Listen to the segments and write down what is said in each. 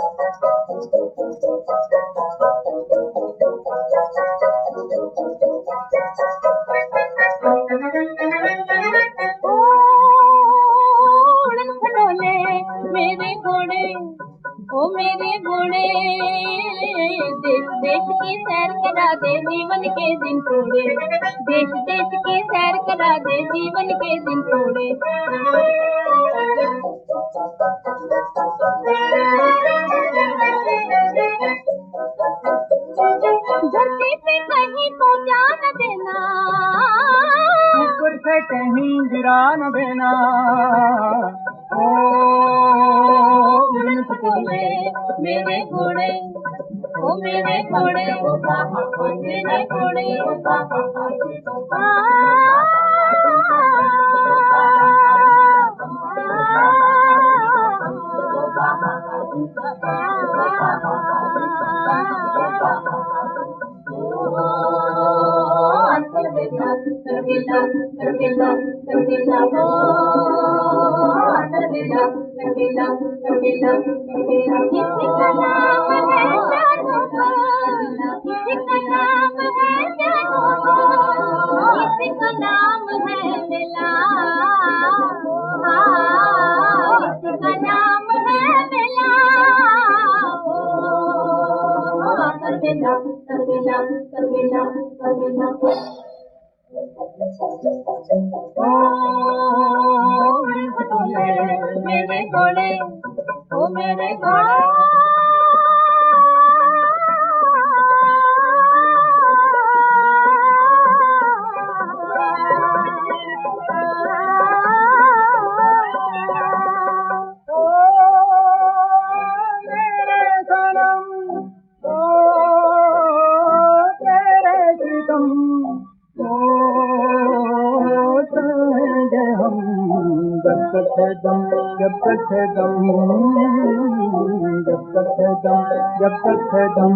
उड़न खटोले मेरे घोड़े, ओ मेरे घोड़े, देश देश की सैर करा दे जीवन के दिन थोड़े, देश देश की सैर करा दे जीवन के दिन थोड़े। धरती पे कहीं पहुंचा न देना, ऊपर से कहीं गिरा न देना। ओ उड़न खटोले मेरे घोड़े, ओ मेरे घोड़े, मेरे घोड़े। Terbilang, terbilang, terbilang, oh, terbilang, terbilang, terbilang, terbilang. किसी का नाम है जानू, किसी का नाम है जानू, किसी का नाम है मिला, किसी का नाम है मिला। Terbilang, terbilang, terbilang, terbilang. मेरे घोड़े, ओ मेरे घोड़े। जब तक है दम, जब तक है दम, जब तक है दम, जब तक है दम।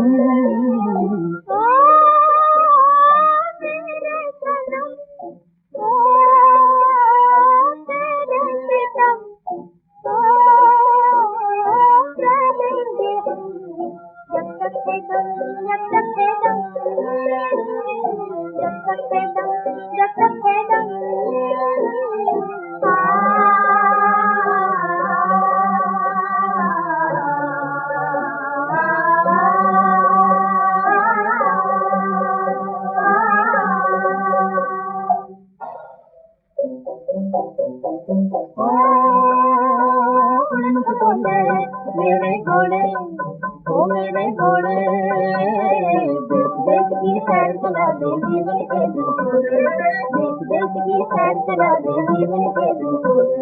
मेरे घोड़े, ओ मेरे घोड़े, देश देश की सैर करा दे जीवन के दिन थोड़े, देश देश की सैर करा दे जीवन के दिन थोड़े।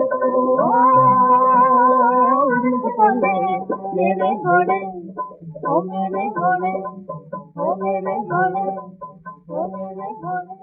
मेरे घोड़े, ओ मेरे घोड़े, ओ मेरे घोड़े, ओ मेरे घोड़े।